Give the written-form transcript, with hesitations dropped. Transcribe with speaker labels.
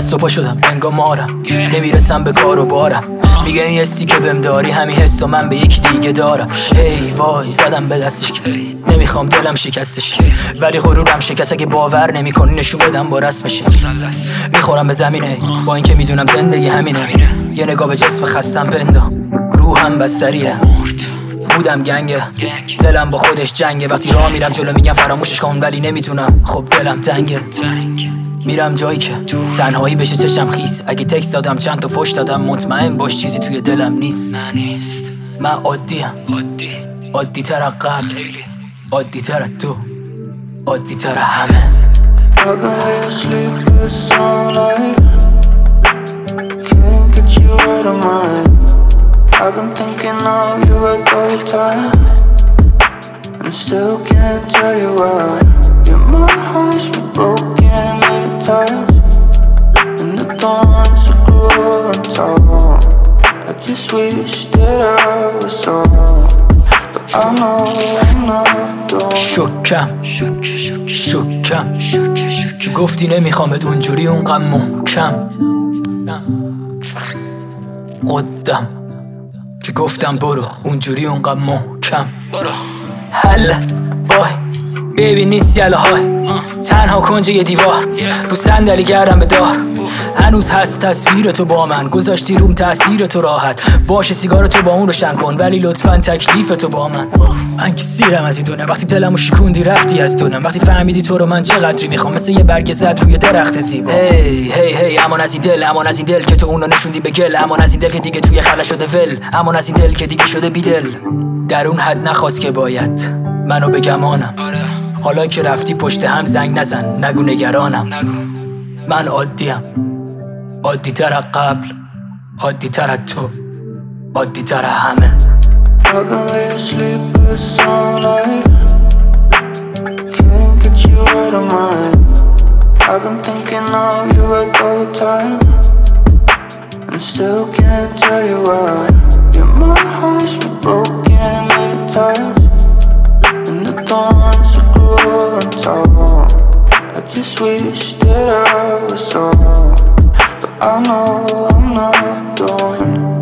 Speaker 1: دست و پا شدم انگار مارم، نمیرسم به کار و بارم. میگه این حسی که بهم داری همین حس و من به یکی دیگه دارم. هی وای زدم به دستش که نمیخوام دلم شکستش، ولی غرورم شکست. اگه باور نمیکنی نشون بدم با رسمشه. میخورم به زمینه با اینکه میدونم زندگی همینه. یه نگاه به جسم خستم پندام، روحم بستریه. بودم گنگه، دلم با خودش جنگه. وقتی راه میرم جلو میگم فراموشش کن، ولی نمیتونم، خب دلم تنگه. میرم جایی که تنهایی بشه چشم خیس. اگه تکست دادم چند تا فوش دادم، مطمئن باش چیزی توی دلم نیست. من عادیم، عادی تر از قبل، عادی تر از تو، عادی تر همه.
Speaker 2: I've been thinking of you like all the time, and still can't tell you why. Yeah, my heart's been broken many times, and the thorns are growing tall. I just wish that I was someone, but I know I'm not the one.
Speaker 1: شکم که گفتی نمیخوامت اونجوری اونقدر محکم. قدم که گفتم برو اونجوری اونقدر محکم. حل بای بیبی نیست یله های، تنها کنج یه دیوار رو صندلی گردم به دار. هنوز هست تصویر تو با من، گذاشتی روم تاثیر تو راحت. باشه سیگار تو با اون روشن کن، ولی لطفاً تکلیف تو با من. من که سیرم از این دونه، وقتی دلمو شکوندی رفتی از دونم. وقتی فهمیدی تو رو من چقدری میخوام، مثل یه برگ زد روی درخت زیبا. هی امان از این دل، امان از این دل که تو اونو نشوندی به گل. امان از این دل که دیگه توی خلا شده ول. امان از این دل که دیگه شده بیدل. در اون حد نخواست که باید منو بگمانم. حالا که رفتی پشت هم زنگ نزن، نگو نگرانم. من عادیم، عادی تر از قبل، عادی تر از تو، عادی تر همه.
Speaker 2: I've been laying sleepless all night, can't get you out of mind. I've been thinking of you like all the time, and still can't tell you why. Yeah, my heart's been broken many times, and the thorns are growing tall. I just wish that I was someone, but I know I'm not the one.